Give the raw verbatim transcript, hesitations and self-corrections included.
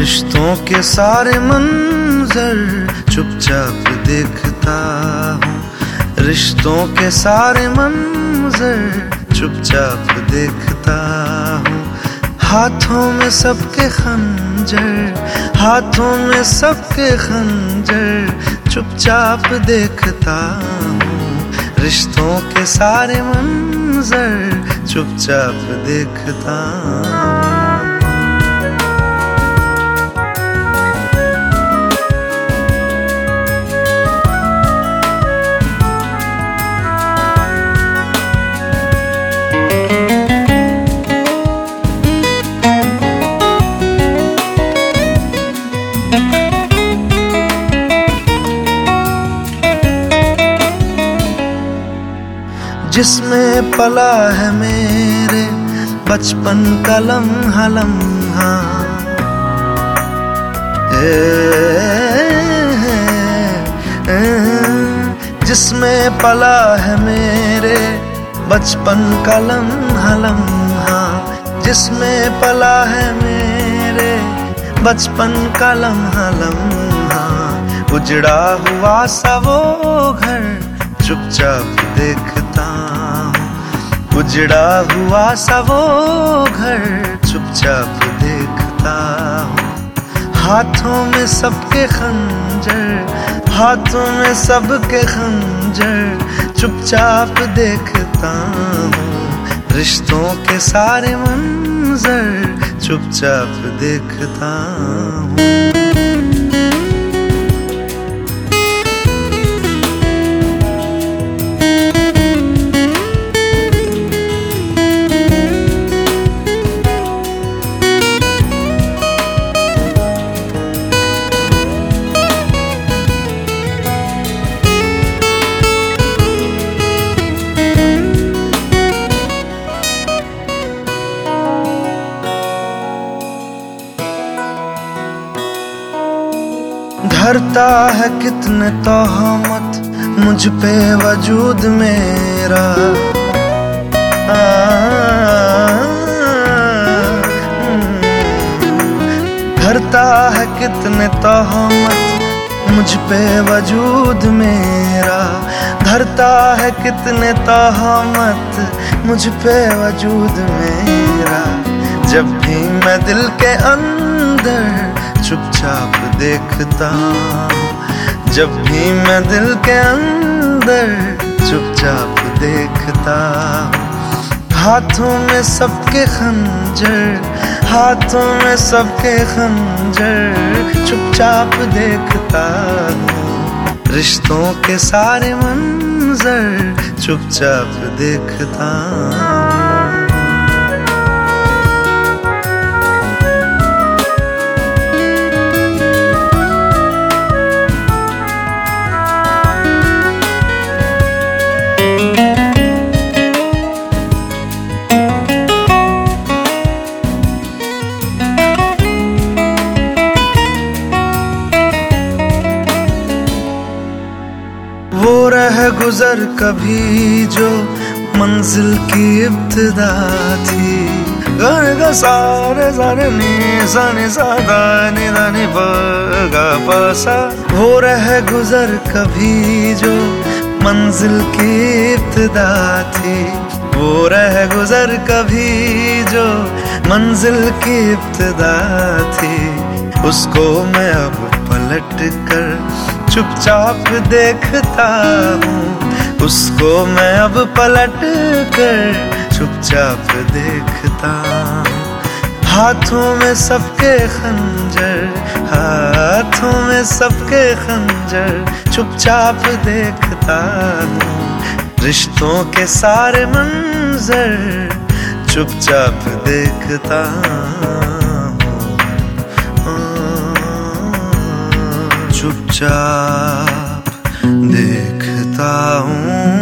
रिश्तों के सारे मंजर चुपचाप देखता हूँ। रिश्तों के सारे मंजर चुपचाप देखता हूँ। हाथों में सबके खंजर, हाथों में सबके खंजर चुपचाप देखता हूँ। रिश्तों के सारे मंजर चुपचाप देखता हूँ। जिसमें पला है मेरे बचपन का लम्हा लम्हा, जिसमें पला है मेरे बचपन का लम्हा लम्हा, जिसमें पला है मेरे बचपन का लम्हा लम्हा। उजड़ा हुआ सा वो घर चुपचाप देखता हूँ। उजड़ा हुआ सा वो घर चुपचाप देखता हूँ। हाथों में सबके खंजर, हाथों में सबके खंजर चुपचाप देखता हूँ। रिश्तों के सारे मंजर चुपचाप देखता हूँ। धरता है कितने तोहमत मुझ पे वजूद मेरा, धरता है कितने तोहमत मुझ पे वजूद मेरा, धरता है कितने तोहमत मुझ पे वजूद मेरा। जब भी मैं दिल के अंदर चुपचाप देखता हूँ, जब भी मैं दिल के अंदर चुपचाप देखता हूँ। हाथों में सबके खंजर, हाथों में सबके खंजर चुपचाप देखता हूँ। रिश्तों के सारे मंजर चुपचाप देखता हूँ। वो रह गुजर कभी जो मंजिल की इब्तिदा थी, गा गा सारे सारे नी साने सादा नी दानी गा पासा। वो रह गुजर कभी जो मंजिल की इब्तिदा थी, वो रह गुजर कभी जो मंजिल की इब्तिदा थी। उसको मैं अब पलट कर चुपचाप देखता हूँ, उसको मैं अब पलट कर चुपचाप देखता हूँ। हाथों में सबके खंजर, हाथों में सबके खंजर चुपचाप देखता हूँ। रिश्तों के सारे मंजर चुपचाप देखता हूँ। चुपचाप देखता हूँ।